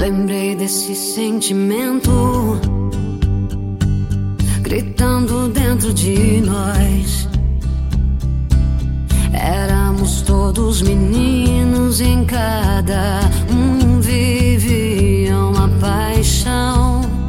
Lembrei desse sentimento gritando dentro de nós. Éramos todos meninos em cada